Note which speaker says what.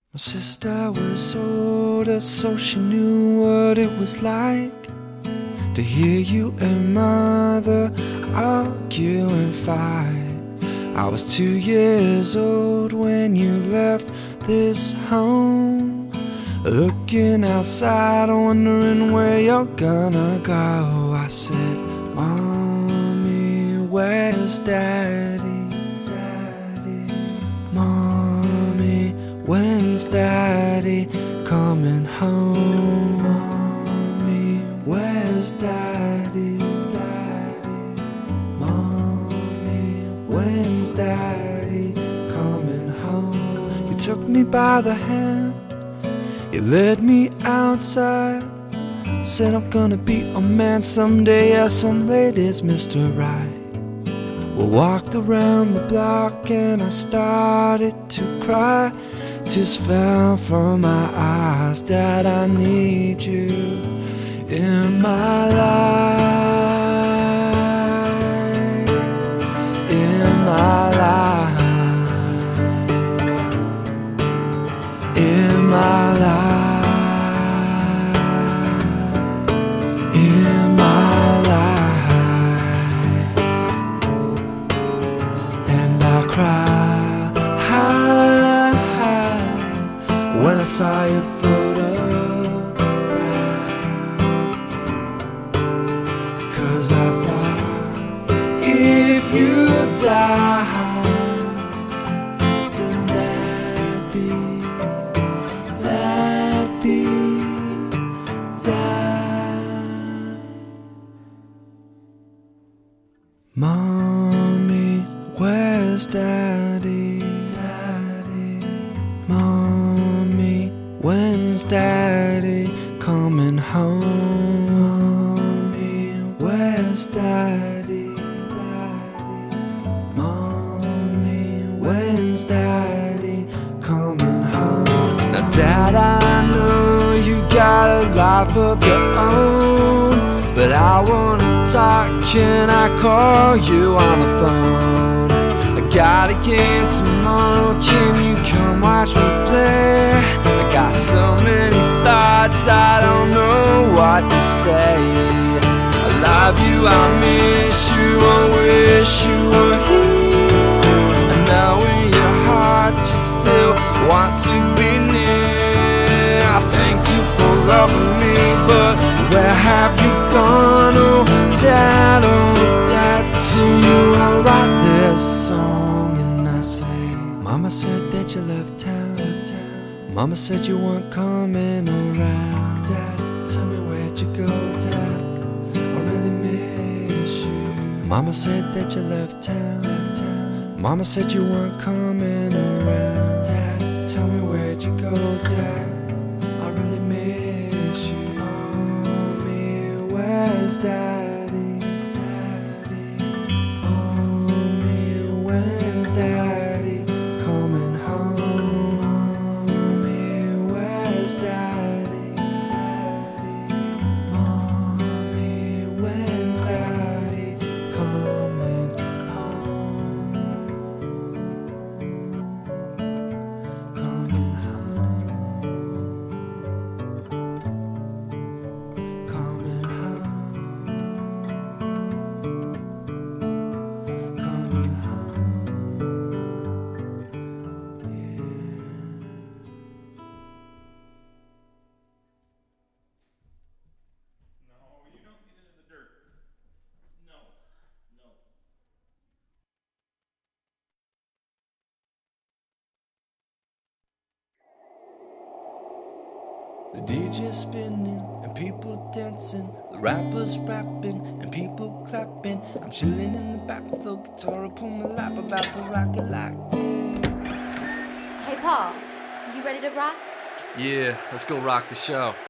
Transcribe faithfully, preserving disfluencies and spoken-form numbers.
Speaker 1: My sister was older, so she knew what it was like to hear you and mother argue and fight. I was two years old when you left this home, looking outside, wondering where you're gonna go. I said, Mommy, where's Daddy? Daddy, Mommy, when's Daddy coming home? Mommy, where's Daddy? Daddy, Mommy, when's Daddy coming home? You took me by the hand, you led me outside, said I'm gonna be a man someday. Yeah, some ladies, Mister Right. We walked around the block and I started to cry. Tears fell from my eyes. Dad, I need you in my life, in my life, in my life, in my life. And I cried when I saw your photograph, 'cause I thought, if you die, then that'd be, that'd be that. Mommy, where's Daddy? Daddy, Mommy, when's Daddy coming home? Mommy, where's Daddy? Daddy, Mommy, when's Daddy coming home? Now, Dad, I know you got a life of your own, but I wanna talk. Can I call you on the phone? I got a game tomorrow, can you come watch me play? I got so many thoughts, I don't know what to say. I love you, I miss you, I wish you were here. I know in your heart you still want to be near. I thank you for loving me, but where have you gone? Oh Dad, oh Dad, to you I write this song and I say, Mama said that you left town, left town. Mama said you weren't coming around. Dad, tell me where'd you go, Dad? I really miss you. Mama said that you left town, left town. Mama said you weren't coming around. Dad, tell me where'd you go, Dad? I really miss you. Mommy, where's Daddy? Daddy, Mommy, when's Daddy coming home? Mommy, where's Daddy? Daddy, Mommy, when's Daddy coming home? Coming home. Coming home. Coming home. Yeah.
Speaker 2: No, you don't get into the dirt. No, no.
Speaker 1: The D J's spinning and people dancing, the rappers rapping and people clapping. I'm chilling in the back with a guitar upon my lap, about to rock it like this.
Speaker 3: Hey Paul, you ready to rock?
Speaker 1: Yeah, let's go rock the show.